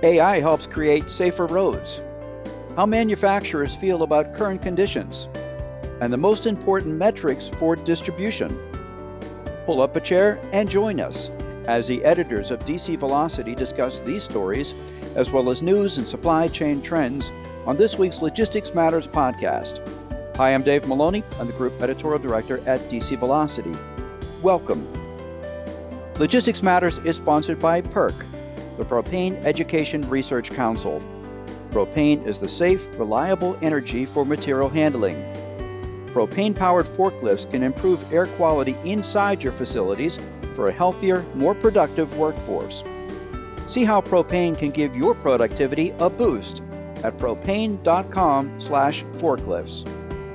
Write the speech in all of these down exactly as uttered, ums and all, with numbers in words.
A I helps create safer roads, how manufacturers feel about current conditions, and the most important metrics for distribution. Pull up a chair and join us as the editors of D C Velocity discuss these stories, as well as news and supply chain trends on this week's Logistics Matters podcast. Hi, I'm Dave Maloney. I'm the Group Editorial Director at D C Velocity. Welcome. Logistics Matters is sponsored by PERC, the Propane Education Research Council. Propane is the safe, reliable energy for material handling. Propane-powered forklifts can improve air quality inside your facilities for a healthier, more productive workforce. See how propane can give your productivity a boost at propane.com slash forklifts.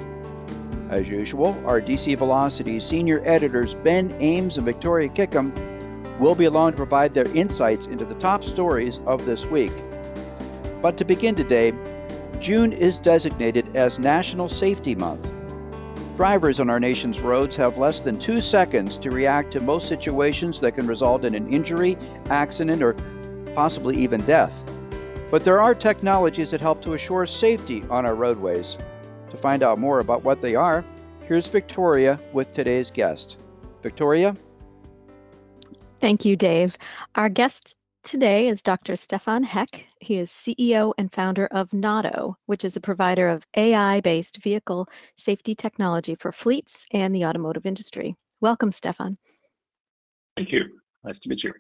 As usual, our D C Velocity senior editors Ben Ames and Victoria Kickham will be along to provide their insights into the top stories of this week. But to begin today, June is designated as National Safety Month. Drivers on our nation's roads have less than two seconds to react to most situations that can result in an injury, accident, or possibly even death. But there are technologies that help to assure safety on our roadways. To find out more about what they are, here's Victoria with today's guest. Victoria? Thank you, Dave. Our guest today is Doctor Stefan Heck. He is C E O and founder of Notto, which is a provider of A I-based vehicle safety technology for fleets and the automotive industry. Welcome, Stefan. Thank you. Nice to meet you.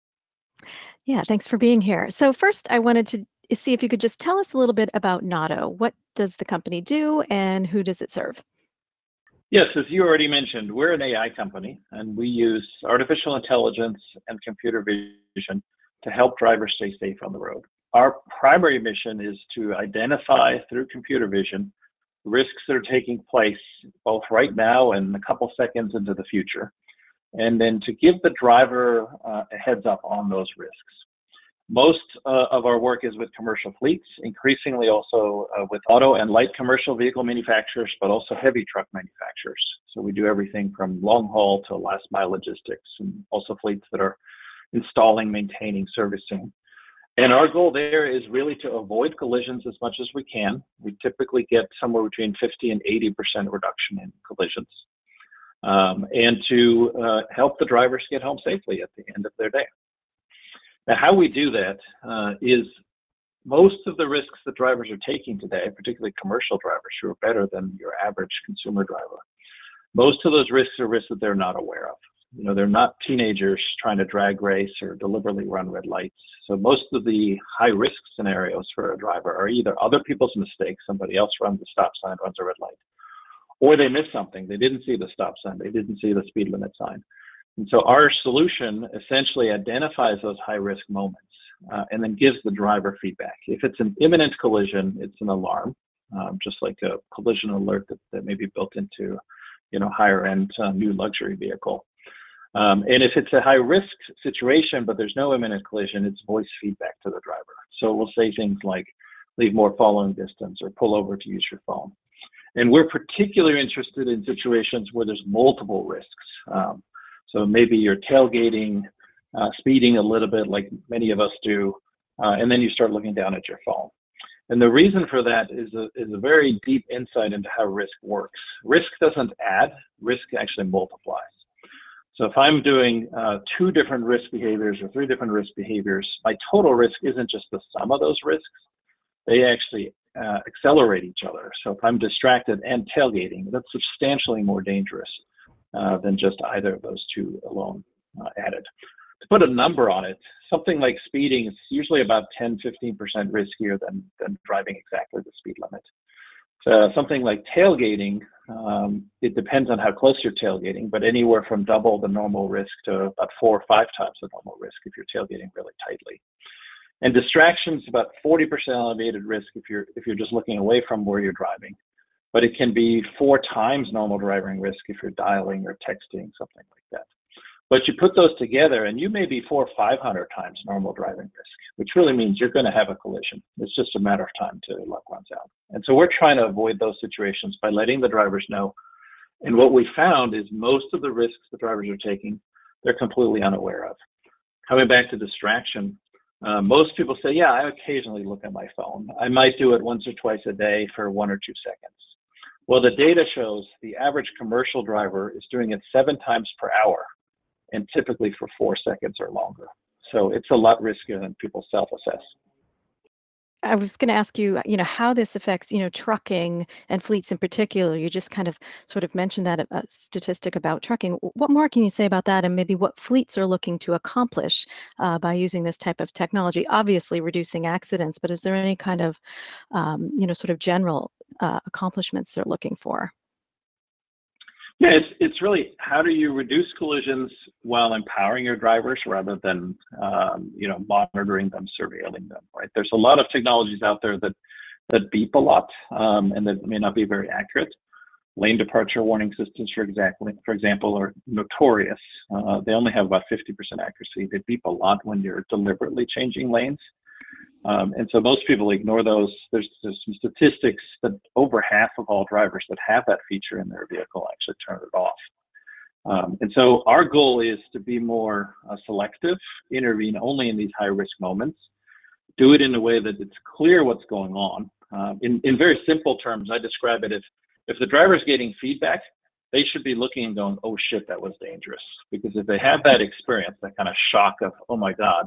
Yeah, thanks for being here. So first, I wanted to see if you could just tell us a little bit about Notto. What does the company do and who does it serve? Yes, as you already mentioned, we're an A I company, and we use artificial intelligence and computer vision to help drivers stay safe on the road. Our primary mission is to identify through computer vision risks that are taking place both right now and a couple seconds into the future, and then to give the driver uh, a heads up on those risks. Most uh, of our work is with commercial fleets, increasingly also uh, with auto and light commercial vehicle manufacturers, but also heavy truck manufacturers. So we do everything from long haul to last mile logistics, and also fleets that are installing, maintaining, servicing. And our goal there is really to avoid collisions as much as we can. We typically get somewhere between fifty and eighty percent reduction in collisions, um, and to uh, help the drivers get home safely at the end of their day. Now, how we do that uh, is most of the risks that drivers are taking today, particularly commercial drivers who are better than your average consumer driver, most of those risks are risks that they're not aware of. You know, they're not teenagers trying to drag race or deliberately run red lights. So most of the high risk scenarios for a driver are either other people's mistakes, somebody else runs a stop sign, runs a red light, or they miss something. They didn't see the stop sign, they didn't see the speed limit sign. And so our solution essentially identifies those high risk moments uh, and then gives the driver feedback. If it's an imminent collision, it's an alarm, um, just like a collision alert that, that may be built into, you know, higher end uh, new luxury vehicle. Um, and if it's a high risk situation, but there's no imminent collision, it's voice feedback to the driver. So we'll say things like leave more following distance or pull over to use your phone. And we're particularly interested in situations where there's multiple risks. Um, So maybe you're tailgating, uh, speeding a little bit like many of us do, uh, and then you start looking down at your phone. And the reason for that is a, is a very deep insight into how risk works. Risk doesn't add, risk actually multiplies. So if I'm doing uh, two different risk behaviors or three different risk behaviors, my total risk isn't just the sum of those risks, they actually uh, accelerate each other. So if I'm distracted and tailgating, that's substantially more dangerous Uh, than just either of those two alone uh, added. To put a number on it, something like speeding is usually about ten, fifteen percent riskier than, than driving exactly the speed limit. So something like tailgating, um, it depends on how close you're tailgating, but anywhere from double the normal risk to about four or five times the normal risk if you're tailgating really tightly. And distractions, about forty percent elevated risk if you're, if you're just looking away from where you're driving. But it can be four times normal driving risk if you're dialing or texting, something like that. But you put those together and you may be four or five hundred times normal driving risk, which really means you're going to have a collision. It's just a matter of time till luck runs out. And so we're trying to avoid those situations by letting the drivers know. And what we found is most of the risks the drivers are taking, they're completely unaware of. Coming back to distraction, Uh, most people say, yeah, I occasionally look at my phone. I might do it once or twice a day for one or two seconds. Well, the data shows the average commercial driver is doing it seven times per hour and typically for four seconds or longer. So it's a lot riskier than people self-assess. I was going to ask you, you know, how this affects, you know, trucking and fleets in particular. You just kind of sort of mentioned that uh, statistic about trucking. What more can you say about that, and maybe what fleets are looking to accomplish uh, by using this type of technology? Obviously, reducing accidents, but is there any kind of, um, you know, sort of general uh, accomplishments they're looking for? Yeah, it's it's really how do you reduce collisions while empowering your drivers rather than um, you know monitoring them, surveilling them. Right? There's a lot of technologies out there that that beep a lot um, and that may not be very accurate. Lane departure warning systems, for example, for example, are notorious. Uh, they only have about fifty percent accuracy. They beep a lot when you're deliberately changing lanes. Um, and so most people ignore those. There's, there's some statistics that over half of all drivers that have that feature in their vehicle actually turn it off. Um, and so our goal is to be more uh, selective, intervene only in these high risk moments, do it in a way that it's clear what's going on. Uh, in, in very simple terms, I describe it as if the driver's getting feedback, they should be looking and going, oh shit, that was dangerous. Because if they have that experience, that kind of shock of, oh my God,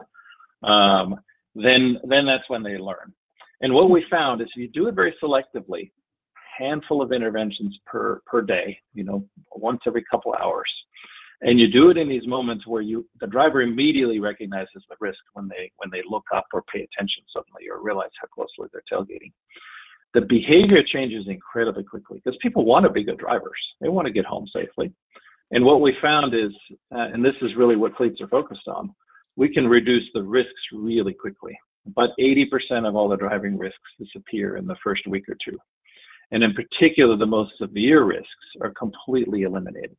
um, then then that's when they learn. And what we found is if you do it very selectively, handful of interventions per per day, you know, once every couple hours, and you do it in these moments where you the driver immediately recognizes the risk when they when they look up or pay attention suddenly or realize how closely they're tailgating. The behavior changes incredibly quickly because people want to be good drivers. They want to get home safely. And what we found is, uh, and this is really what fleets are focused on, we can reduce the risks really quickly. About eighty percent of all the driving risks disappear in the first week or two. And in particular, the most severe risks are completely eliminated.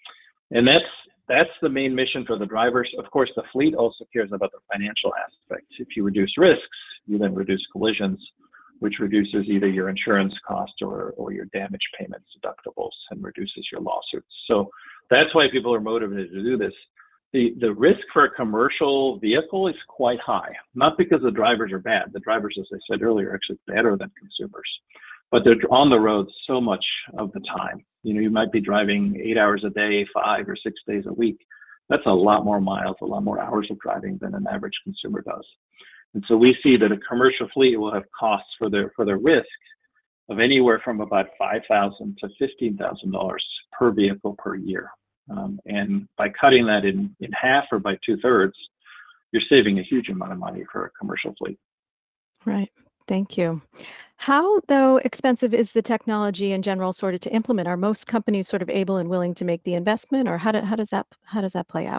And that's that's the main mission for the drivers. Of course, the fleet also cares about the financial aspect. If you reduce risks, you then reduce collisions, which reduces either your insurance cost or, or your damage payments, deductibles, and reduces your lawsuits. So that's why people are motivated to do this. The, the risk for a commercial vehicle is quite high, not because the drivers are bad. The drivers, as I said earlier, are actually better than consumers, but they're on the road so much of the time. You know, you might be driving eight hours a day, five or six days a week. That's a lot more miles, a lot more hours of driving than an average consumer does. And so we see that a commercial fleet will have costs for their for their risk of anywhere from about five thousand dollars to fifteen thousand dollars per vehicle per year. Um, and by cutting that in, in half or by two thirds, you're saving a huge amount of money for a commercial fleet. Right. Thank you. How, though, expensive is the technology in general sort of to implement? Are most companies sort of able and willing to make the investment, or how, do, how does that how does that play out?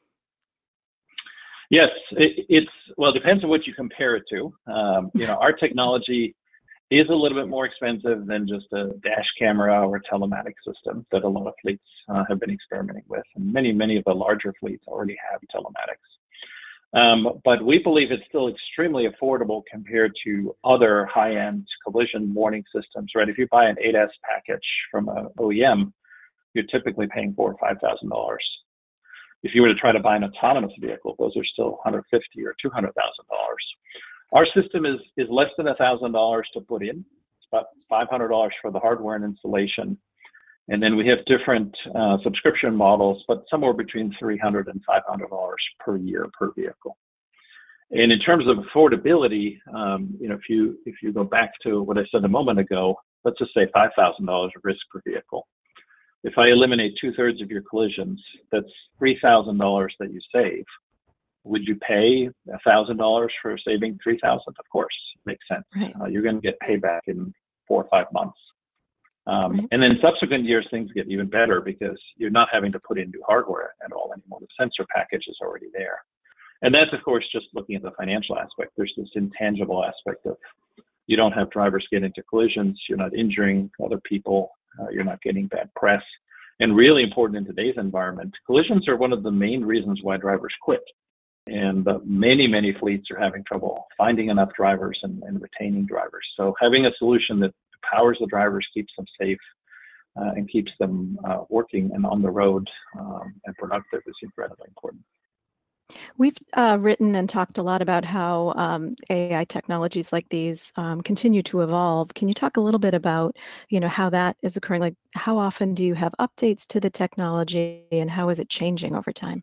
Yes, it, it's well, it depends on what you compare it to. Um, you know, our technology is a little bit more expensive than just a dash camera or telematics system that a lot of fleets uh, have been experimenting with. And many, many of the larger fleets already have telematics. Um, but we believe it's still extremely affordable compared to other high-end collision warning systems, right? If you buy an eight S package from an O E M, you're typically paying four or five thousand dollars. If you were to try to buy an autonomous vehicle, those are still one hundred fifty thousand dollars or two hundred thousand dollars. Our system is, is less than one thousand dollars to put in. It's about five hundred dollars for the hardware and installation. And then we have different uh, subscription models, but somewhere between three hundred dollars and five hundred dollars per year per vehicle. And in terms of affordability, um, you know, if you if you go back to what I said a moment ago, let's just say five thousand dollars of risk per vehicle. If I eliminate two thirds of your collisions, that's three thousand dollars that you save. Would you pay one thousand dollars for saving three thousand dollars? Of course, makes sense. Right. Uh, you're going to get payback in four or five months. Um, Right. And then in subsequent years, things get even better because you're not having to put in new hardware at all anymore. The sensor package is already there. And that's, of course, just looking at the financial aspect. There's this intangible aspect of you don't have drivers get into collisions, you're not injuring other people, uh, you're not getting bad press. And really important in today's environment, collisions are one of the main reasons why drivers quit. And uh, many, many fleets are having trouble finding enough drivers and, and retaining drivers. So having a solution that empowers the drivers, keeps them safe, uh, and keeps them uh, working and on the road um, and productive is incredibly important. We've uh, written and talked a lot about how um, A I technologies like these um, continue to evolve. Can you talk a little bit about, you know, how that is occurring? Like, how often do you have updates to the technology, and how is it changing over time?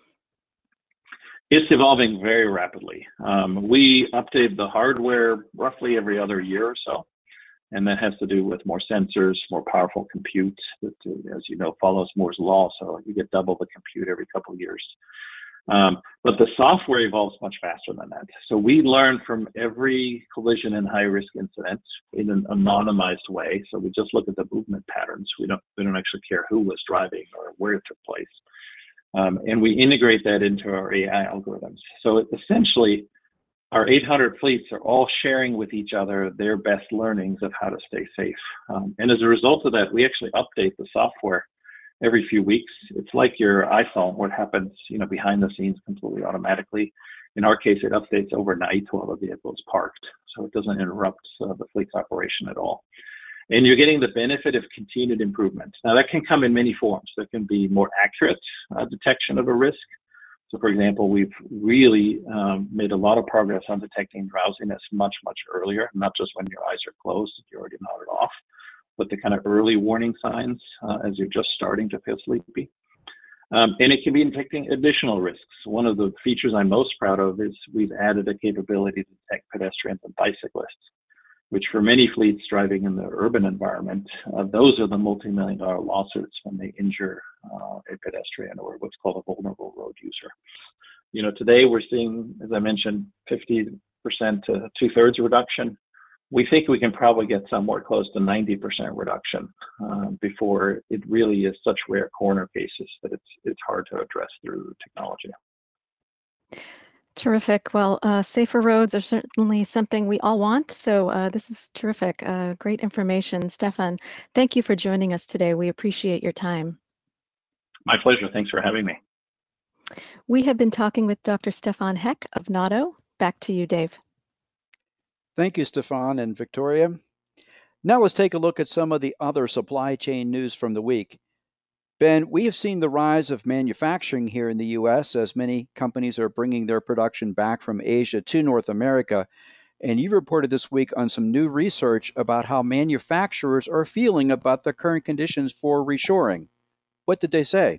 It's evolving very rapidly. Um, we update the hardware roughly every other year or so, and that has to do with more sensors, more powerful compute that, uh, as you know, follows Moore's law, so you get double the compute every couple of years. Um, but the software evolves much faster than that. So we learn from every collision and high-risk incident in an anonymized way. So we just look at the movement patterns. We don't, we don't actually care who was driving or where it took place. Um, and we integrate that into our A I algorithms. So it, essentially, our eight hundred fleets are all sharing with each other their best learnings of how to stay safe. Um, and as a result of that, we actually update the software every few weeks. It's like your iPhone, where it happens, you know, behind the scenes completely automatically. In our case, it updates overnight while the vehicle is parked, so it doesn't interrupt uh, the fleet's operation at all. And you're getting the benefit of continued improvement. Now, that can come in many forms. There can be more accurate uh, detection of a risk. So, for example, we've really um, made a lot of progress on detecting drowsiness much, much earlier, not just when your eyes are closed, you're already nodded off, but the kind of early warning signs uh, as you're just starting to feel sleepy. Um, and it can be detecting additional risks. One of the features I'm most proud of is we've added a capability to detect pedestrians and bicyclists, which for many fleets driving in the urban environment, uh, those are the multi-million dollar lawsuits when they injure uh, a pedestrian or what's called a vulnerable road user. You know, today we're seeing, as I mentioned, fifty percent to two-thirds reduction. We think we can probably get somewhere close to ninety percent reduction uh, before it really is such rare corner cases that it's it's hard to address through technology. Terrific. Well, uh, safer roads are certainly something we all want. So uh, this is terrific. Uh, great information. Stefan, thank you for joining us today. We appreciate your time. My pleasure. Thanks for having me. We have been talking with Doctor Stefan Heck of Notto. Back to you, Dave. Thank you, Stefan and Victoria. Now let's take a look at some of the other supply chain news from the week. Ben, we have seen the rise of manufacturing here in the U S as many companies are bringing their production back from Asia to North America. And you reported this week on some new research about how manufacturers are feeling about the current conditions for reshoring. What did they say?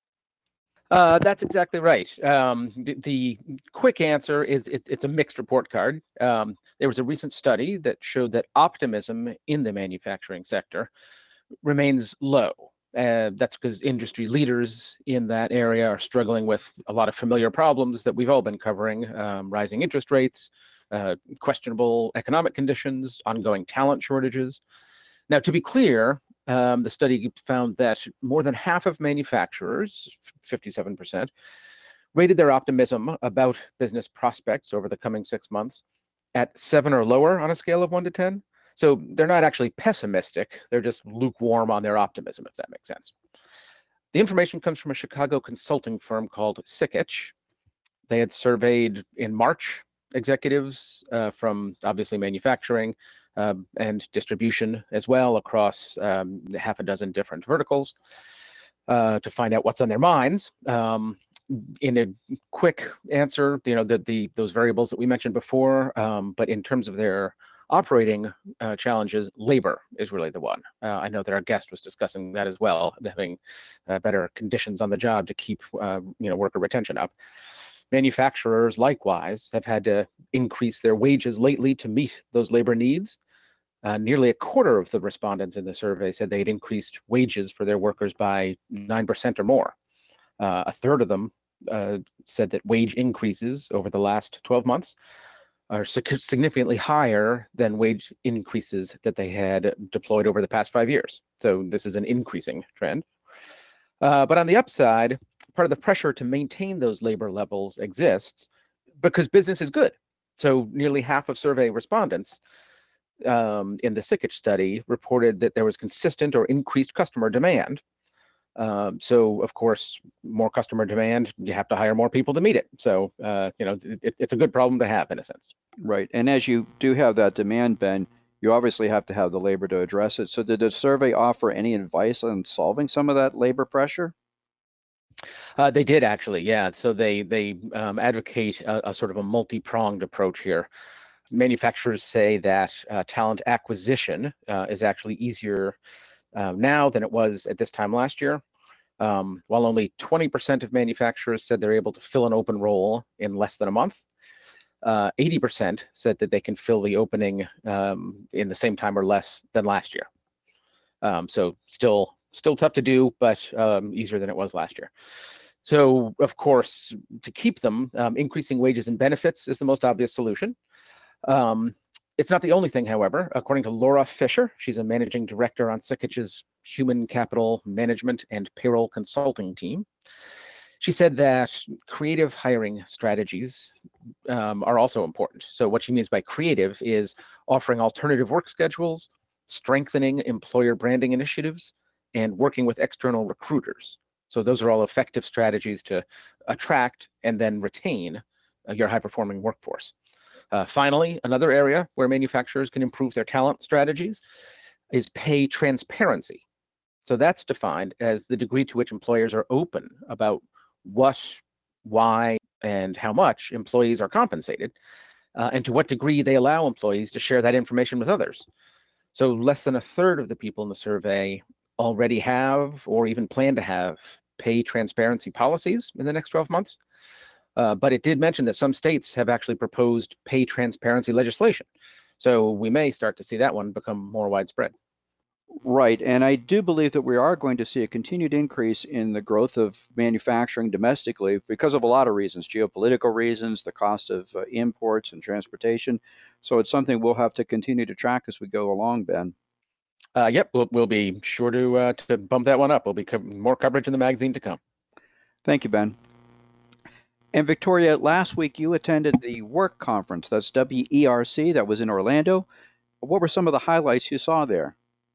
Uh, that's exactly right. Um, the, the quick answer is it, it's a mixed report card. Um, there was a recent study that showed that optimism in the manufacturing sector remains low. Uh, that's because industry leaders in that area are struggling with a lot of familiar problems that we've all been covering, um, rising interest rates, uh, questionable economic conditions, ongoing talent shortages. Now, to be clear, um, the study found that more than half of manufacturers, fifty-seven percent, rated their optimism about business prospects over the coming six months at seven or lower on a scale of one to ten. So they're not actually pessimistic, they're just lukewarm on their optimism, if that makes sense. The information comes from a Chicago consulting firm called Sikich. They had surveyed in March executives uh, from obviously manufacturing uh, and distribution as well across um, half a dozen different verticals uh, to find out what's on their minds. Um, in a quick answer, you know, the, the those variables that we mentioned before, um, but in terms of their operating uh, challenges, labor is really the one. Uh, I know that our guest was discussing that as well, having uh, better conditions on the job to keep uh, you know, worker retention up. Manufacturers, likewise, have had to increase their wages lately to meet those labor needs. Uh, nearly a quarter of the respondents in the survey said they'd increased wages for their workers by nine percent or more. Uh, a third of them uh, said that wage increases over the last twelve months are significantly higher than wage increases that they had deployed over the past five years. So this is an increasing trend. Uh, but on the upside, part of the pressure to maintain those labor levels exists because business is good. So nearly half of survey respondents um, in the Sikich study reported that there was consistent or increased customer demand. Um, so of course, more customer demand, you have to hire more people to meet it. So, uh, you know, it, it's a good problem to have in a sense. Right. And as you do have that demand, Ben, you obviously have to have the labor to address it. So did the survey offer any advice on solving some of that labor pressure? Uh, they did actually, yeah. So they they um, advocate a, a sort of a multi-pronged approach here. Manufacturers say that uh, talent acquisition uh, is actually easier uh, now than it was at this time last year. Um, while only twenty percent of manufacturers said they're able to fill an open role in less than a month, uh, eighty percent said that they can fill the opening um, in the same time or less than last year. Um, so still still tough to do, but um, easier than it was last year. So of course, to keep them, um, increasing wages and benefits is the most obvious solution. Um, it's not the only thing, however. According to Laura Fisher, she's a managing director on Sikich's Human Capital Management and Payroll Consulting team. She said that creative hiring strategies um, are also important. So what she means by creative is offering alternative work schedules, strengthening employer branding initiatives, and working with external recruiters. So those are all effective strategies to attract and then retain uh, your high-performing workforce. Uh, finally, another area where manufacturers can improve their talent strategies is pay transparency. So that's defined as the degree to which employers are open about what, why, and how much employees are compensated, uh, and to what degree they allow employees to share that information with others. So less than a third of the people in the survey already have or even plan to have pay transparency policies in the next twelve months. Uh, but it did mention that some states have actually proposed pay transparency legislation. So we may start to see that one become more widespread. Right, and I do believe that we are going to see a continued increase in the growth of manufacturing domestically because of a lot of reasons, geopolitical reasons, the cost of uh, imports and transportation. So it's something we'll have to continue to track as we go along, Ben. Uh, yep, we'll, we'll be sure to, uh, to bump that one up. There'll be co- more coverage in the magazine to come. Thank you, Ben. And Victoria, last week you attended the WERC conference, that's W E R C, that was in Orlando. What were some of the highlights you saw there?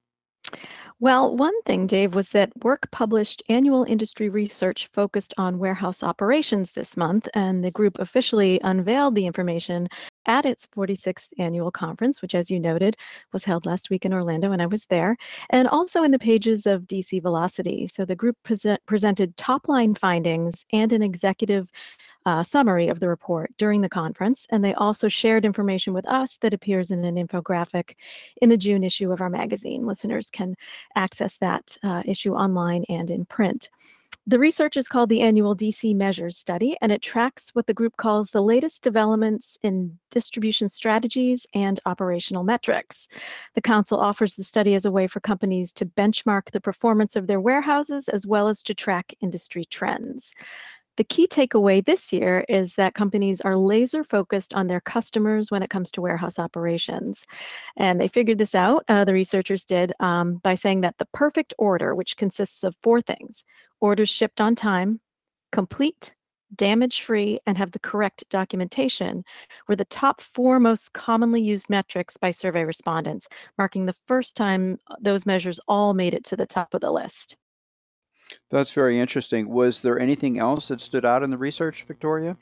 Well, one thing, Dave, was that WERC published annual industry research focused on warehouse operations this month, and the group officially unveiled the information at its forty-sixth annual conference, which, as you noted, was held last week in Orlando, and I was there, and also in the pages of D C Velocity. So the group present, presented top-line findings and an executive Uh, summary of the report during the conference, and they also shared information with us that appears in an infographic in the June issue of our magazine. Listeners can access that uh, issue online and in print. The research is called the Annual D C Measures Study, and it tracks what the group calls the latest developments in distribution strategies and operational metrics. The council offers the study as a way for companies to benchmark the performance of their warehouses as well as to track industry trends. The key takeaway this year is that companies are laser focused on their customers when it comes to warehouse operations. And they figured this out, uh, the researchers did, um, by saying that the perfect order, which consists of four things: orders shipped on time, complete, damage-free, and have the correct documentation, were the top four most commonly used metrics by survey respondents, marking the first time those measures all made it to the top of the list. That's very interesting. Was there anything else that stood out in the research, Victoria?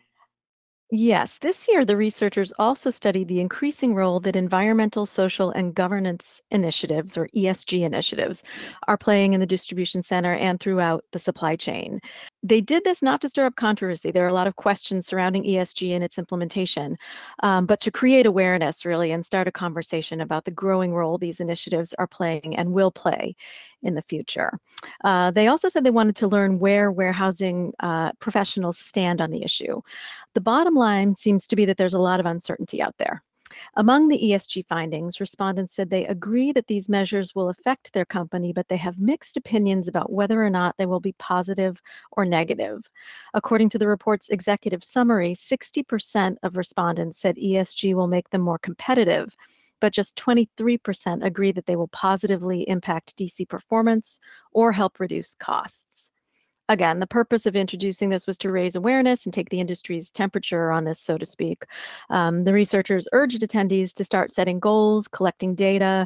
Yes, this year the researchers also studied the increasing role that environmental, social, and governance initiatives, or E S G initiatives, are playing in the distribution center and throughout the supply chain. They did this not to stir up controversy. There are a lot of questions surrounding E S G and its implementation, um, but to create awareness, really, and start a conversation about the growing role these initiatives are playing and will play in the future. Uh, they also said they wanted to learn where warehousing uh, professionals stand on the issue. The bottom line seems to be that there's a lot of uncertainty out there. Among the E S G findings, respondents said they agree that these measures will affect their company, but they have mixed opinions about whether or not they will be positive or negative. According to the report's executive summary, sixty percent of respondents said E S G will make them more competitive, but just twenty-three percent agree that they will positively impact D C performance or help reduce costs. Again, the purpose of introducing this was to raise awareness and take the industry's temperature on this, so to speak. Um, the researchers urged attendees to start setting goals, collecting data,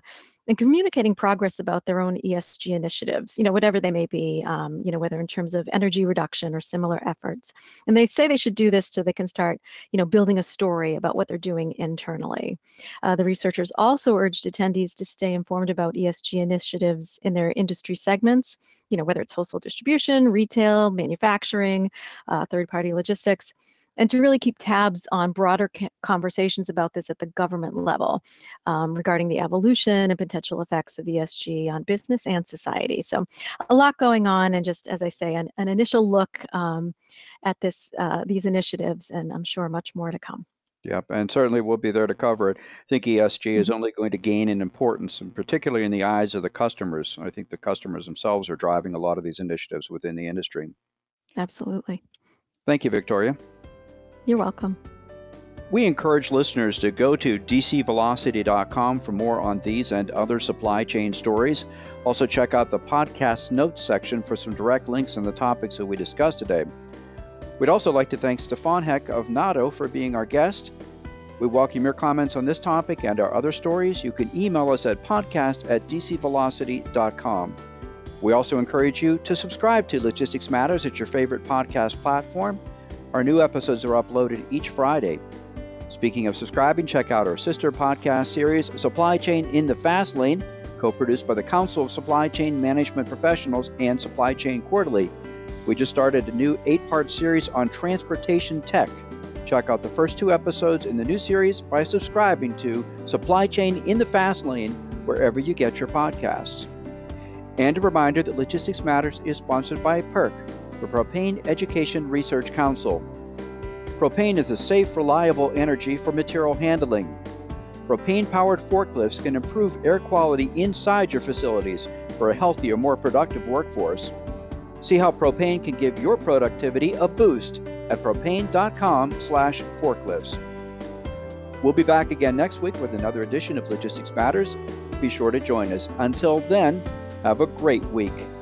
and communicating progress about their own E S G initiatives, you know, whatever they may be, um, you know, whether in terms of energy reduction or similar efforts. And they say they should do this so they can start, you know, building a story about what they're doing internally. Uh, the researchers also urged attendees to stay informed about E S G initiatives in their industry segments, you know, whether it's wholesale distribution, retail, manufacturing, uh, third-party logistics, and to really keep tabs on broader conversations about this at the government level um, regarding the evolution and potential effects of E S G on business and society. So a lot going on, and just as I say, an, an initial look um, at this uh, these initiatives, and I'm sure much more to come. Yep, and certainly we'll be there to cover it. I think E S G mm-hmm. is only going to gain in importance, and particularly in the eyes of the customers. I think the customers themselves are driving a lot of these initiatives within the industry. Absolutely. Thank you, Victoria. You're welcome. We encourage listeners to go to d c velocity dot com for more on these and other supply chain stories. Also check out the podcast notes section for some direct links on the topics that we discussed today. We'd also like to thank Stefan Heck of Nado for being our guest. We welcome your comments on this topic and our other stories. You can email us at podcast at d c velocity dot com. We also encourage you to subscribe to Logistics Matters at your favorite podcast platform. Our new episodes are uploaded each Friday. Speaking of subscribing, check out our sister podcast series, Supply Chain in the Fast Lane, co-produced by the Council of Supply Chain Management Professionals and Supply Chain Quarterly. We just started a new eight-part series on transportation tech. Check out the first two episodes in the new series by subscribing to Supply Chain in the Fast Lane wherever you get your podcasts. And a reminder that Logistics Matters is sponsored by PERC, the Propane Education Research Council. Propane is a safe, reliable energy for material handling. Propane-powered forklifts can improve air quality inside your facilities for a healthier, more productive workforce. See how propane can give your productivity a boost at propane.com slash forklifts. We'll be back again next week with another edition of Logistics Matters. Be sure to join us. Until then, have a great week.